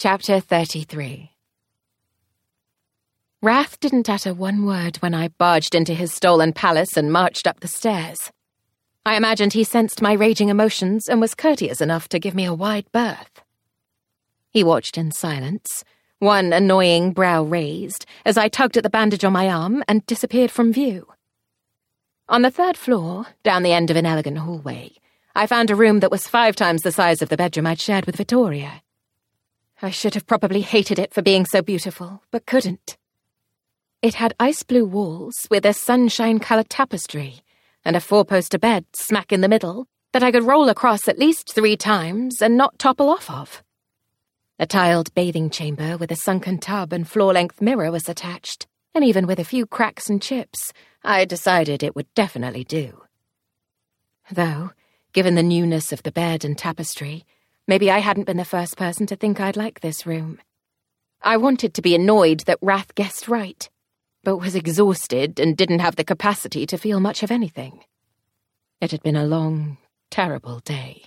Chapter 33. Wrath didn't utter one word when I barged into his stolen palace and marched up the stairs. I imagined he sensed my raging emotions and was courteous enough to give me a wide berth. He watched in silence, one annoying brow raised, as I tugged at the bandage on my arm and disappeared from view. On the third floor, down the end of an elegant hallway, I found a room that was 5 times the size of the bedroom I'd shared with Vittoria. I should have probably hated it for being so beautiful, but couldn't. It had ice-blue walls with a sunshine-coloured tapestry and a 4-poster bed smack in the middle that I could roll across at least 3 times and not topple off of. A tiled bathing chamber with a sunken tub and floor-length mirror was attached, and even with a few cracks and chips, I decided it would definitely do. Though, given the newness of the bed and tapestry, maybe I hadn't been the first person to think I'd like this room. I wanted to be annoyed that Wrath guessed right, but was exhausted and didn't have the capacity to feel much of anything. It had been a long, terrible day.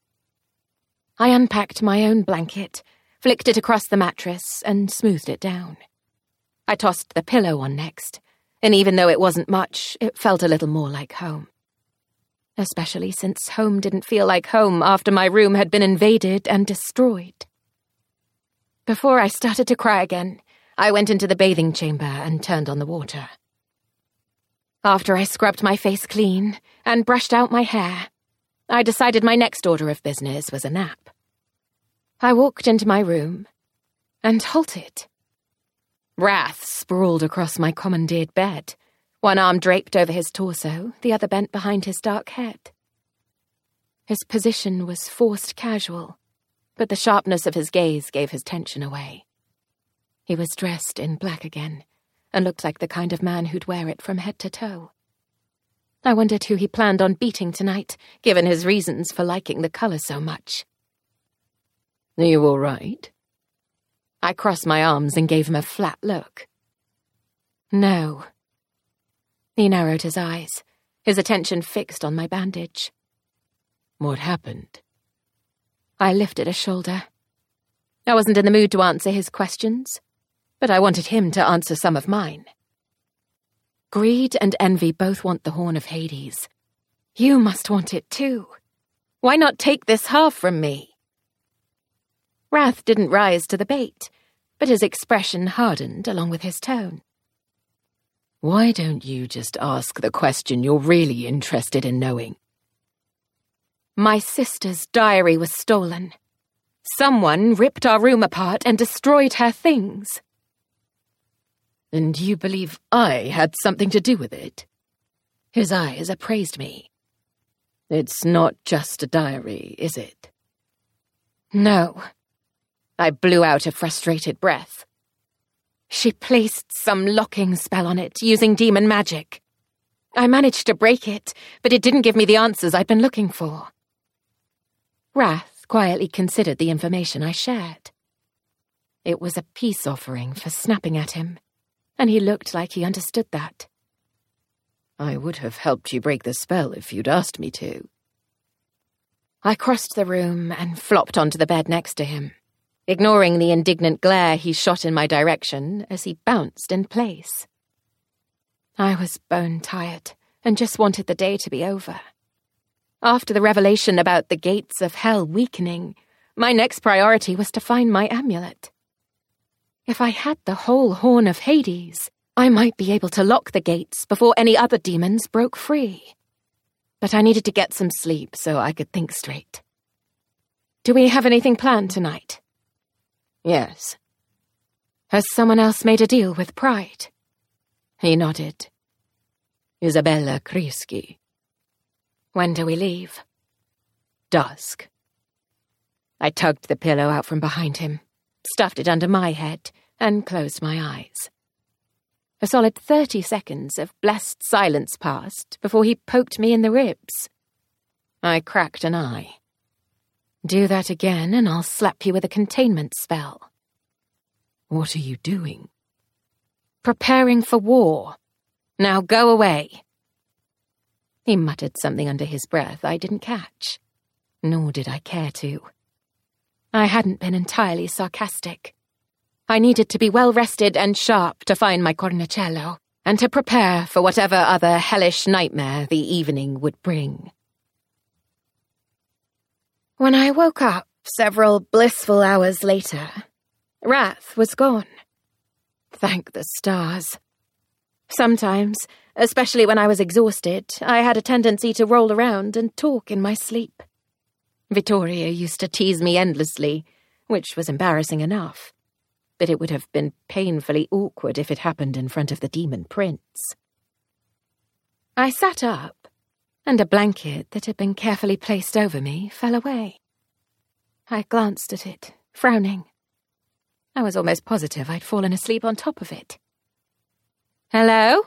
I unpacked my own blanket, flicked it across the mattress, and smoothed it down. I tossed the pillow on next, and even though it wasn't much, it felt a little more like home. Especially since home didn't feel like home after my room had been invaded and destroyed. Before I started to cry again, I went into the bathing chamber and turned on the water. After I scrubbed my face clean and brushed out my hair, I decided my next order of business was a nap. I walked into my room and halted. Wrath sprawled across my commandeered bed, one arm draped over his torso, the other bent behind his dark head. His position was forced casual, but the sharpness of his gaze gave his tension away. He was dressed in black again, and looked like the kind of man who'd wear it from head to toe. I wondered who he planned on beating tonight, given his reasons for liking the colour so much. "Are you all right?" I crossed my arms and gave him a flat look. "No." He narrowed his eyes, his attention fixed on my bandage. "What happened?" I lifted a shoulder. I wasn't in the mood to answer his questions, but I wanted him to answer some of mine. Greed and envy both want the Horn of Hades. You must want it too. Why not take this half from me? Wrath didn't rise to the bait, but his expression hardened along with his tone. "Why don't you just ask the question you're really interested in knowing?" My sister's diary was stolen. Someone ripped our room apart and destroyed her things. "And you believe I had something to do with it?" His eyes appraised me. "It's not just a diary, is it?" No. I blew out a frustrated breath. She placed some locking spell on it using demon magic. I managed to break it, but it didn't give me the answers I'd been looking for. Wrath quietly considered the information I shared. It was a peace offering for snapping at him, and he looked like he understood that. "I would have helped you break the spell if you'd asked me to." I crossed the room and flopped onto the bed next to him, ignoring the indignant glare he shot in my direction as he bounced in place. I was bone-tired and just wanted the day to be over. After the revelation about the gates of hell weakening, my next priority was to find my amulet. If I had the whole Horn of Hades, I might be able to lock the gates before any other demons broke free. But I needed to get some sleep so I could think straight. "Do we have anything planned tonight?" "Yes." "Has someone else made a deal with Pride?" He nodded. "Isabella Krisky." "When do we leave?" "Dusk." I tugged the pillow out from behind him, stuffed it under my head, and closed my eyes. A solid 30 seconds of blessed silence passed before he poked me in the ribs. I cracked an eye. "Do that again and I'll slap you with a containment spell." "What are you doing?" "Preparing for war. Now go away." He muttered something under his breath I didn't catch, nor did I care to. I hadn't been entirely sarcastic. I needed to be well rested and sharp to find my cornicello, and to prepare for whatever other hellish nightmare the evening would bring. When I woke up several blissful hours later, Wrath was gone. Thank the stars. Sometimes, especially when I was exhausted, I had a tendency to roll around and talk in my sleep. Vittoria used to tease me endlessly, which was embarrassing enough, but it would have been painfully awkward if it happened in front of the demon prince. I sat up, and a blanket that had been carefully placed over me fell away. I glanced at it, frowning. I was almost positive I'd fallen asleep on top of it. Hello?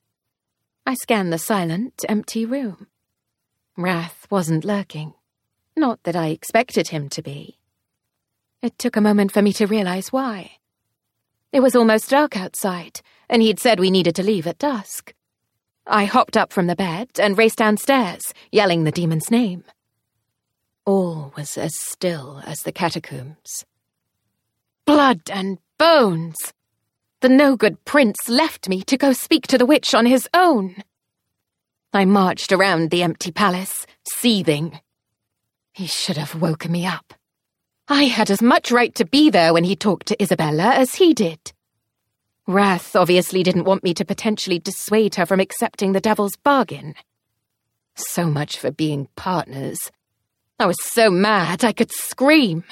I scanned the silent, empty room. Wrath wasn't lurking. Not that I expected him to be. It took a moment for me to realize why. It was almost dark outside, and he'd said we needed to leave at dusk. I hopped up from the bed and raced downstairs, yelling the demon's name. All was as still as the catacombs. Blood and bones! The no-good prince left me to go speak to the witch on his own. I marched around the empty palace, seething. He should have woken me up. I had as much right to be there when he talked to Isabella as he did. Wrath obviously didn't want me to potentially dissuade her from accepting the devil's bargain. So much for being partners. I was so mad I could scream.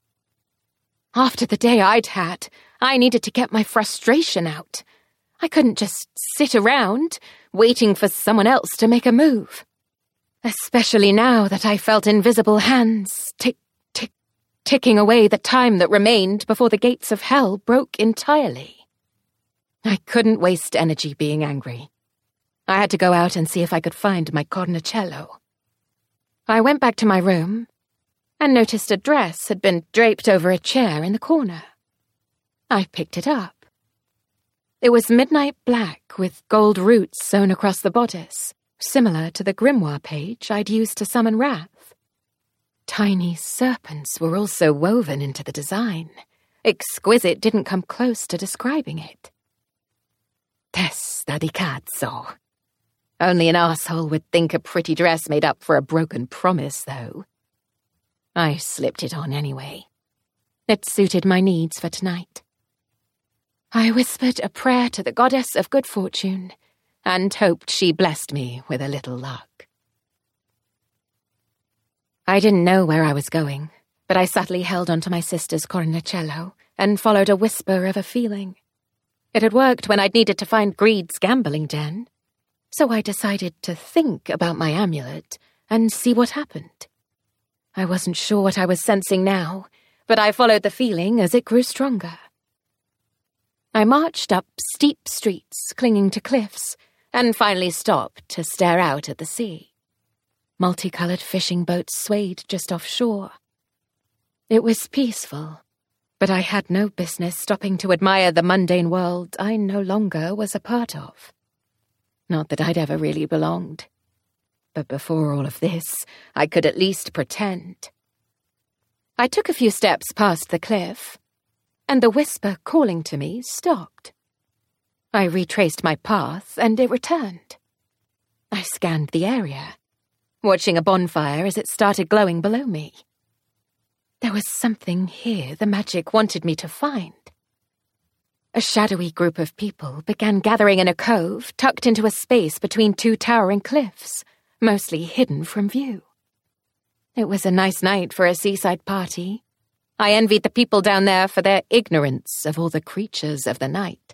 After the day I'd had, I needed to get my frustration out. I couldn't just sit around, waiting for someone else to make a move. Especially now that I felt invisible hands ticking away the time that remained before the gates of hell broke entirely. I couldn't waste energy being angry. I had to go out and see if I could find my cornicello. I went back to my room and noticed a dress had been draped over a chair in the corner. I picked it up. It was midnight black with gold roots sewn across the bodice, similar to the grimoire page I'd used to summon Wrath. Tiny serpents were also woven into the design. Exquisite didn't come close to describing it. Testa di cazzo. Only an asshole would think a pretty dress made up for a broken promise, though. I slipped it on anyway. It suited my needs for tonight. I whispered a prayer to the goddess of good fortune and hoped she blessed me with a little luck. I didn't know where I was going, but I subtly held onto my sister's cornicello and followed a whisper of a feeling. It had worked when I'd needed to find Greed's gambling den, so I decided to think about my amulet and see what happened. I wasn't sure what I was sensing now, but I followed the feeling as it grew stronger. I marched up steep streets, clinging to cliffs, and finally stopped to stare out at the sea. Multicolored fishing boats swayed just offshore. It was peaceful, but I had no business stopping to admire the mundane world I no longer was a part of. Not that I'd ever really belonged. But before all of this, I could at least pretend. I took a few steps past the cliff, and the whisper calling to me stopped. I retraced my path, and it returned. I scanned the area, watching a bonfire as it started glowing below me. There was something here the magic wanted me to find. A shadowy group of people began gathering in a cove tucked into a space between two towering cliffs, mostly hidden from view. It was a nice night for a seaside party. I envied the people down there for their ignorance of all the creatures of the night.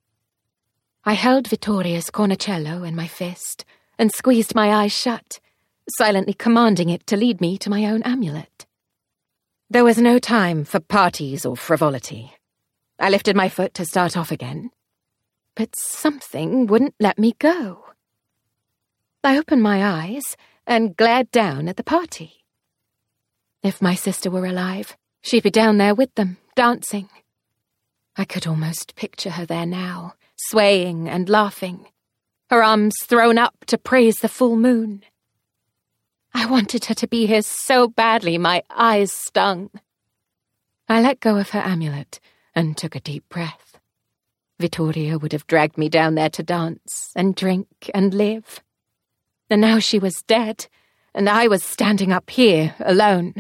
I held Vittoria's cornicello in my fist and squeezed my eyes shut, silently commanding it to lead me to my own amulet. There was no time for parties or frivolity. I lifted my foot to start off again, but something wouldn't let me go. I opened my eyes and glared down at the party. If my sister were alive, she'd be down there with them, dancing. I could almost picture her there now, swaying and laughing, her arms thrown up to praise the full moon. I wanted her to be here so badly my eyes stung. I let go of her amulet and took a deep breath. Vittoria would have dragged me down there to dance and drink and live. And now she was dead, and I was standing up here, alone.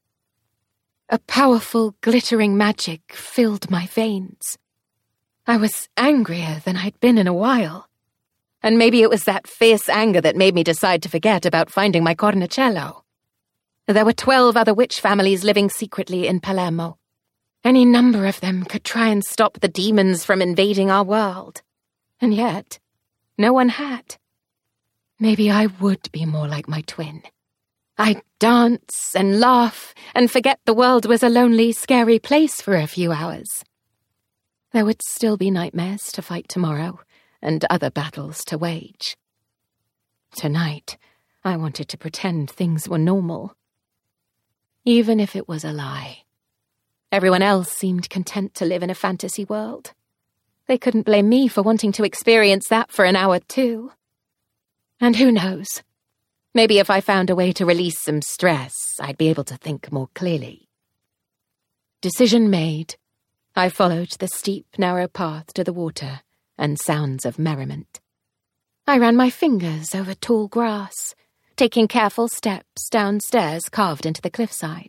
A powerful, glittering magic filled my veins. I was angrier than I'd been in a while. And maybe it was that fierce anger that made me decide to forget about finding my cornicello. There were 12 other witch families living secretly in Palermo. Any number of them could try and stop the demons from invading our world. And yet, no one had. Maybe I would be more like my twin. I'd dance and laugh and forget the world was a lonely, scary place for a few hours. There would still be nightmares to fight tomorrow and other battles to wage. Tonight, I wanted to pretend things were normal. Even if it was a lie. Everyone else seemed content to live in a fantasy world. They couldn't blame me for wanting to experience that for an hour too. And who knows? Maybe if I found a way to release some stress, I'd be able to think more clearly. Decision made, I followed the steep, narrow path to the water and sounds of merriment. I ran my fingers over tall grass, taking careful steps down stairs carved into the cliffside.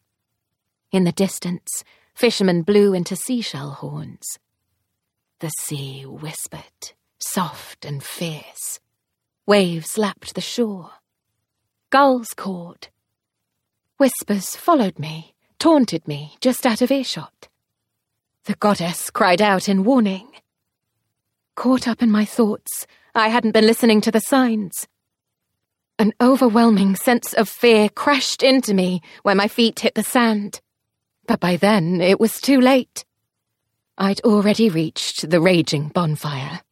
In the distance, fishermen blew into seashell horns. The sea whispered, soft and fierce. Waves lapped the shore. Gulls cawed. Whispers followed me, taunted me just out of earshot. The goddess cried out in warning. Caught up in my thoughts, I hadn't been listening to the signs. An overwhelming sense of fear crashed into me when my feet hit the sand. But by then, it was too late. I'd already reached the raging bonfire.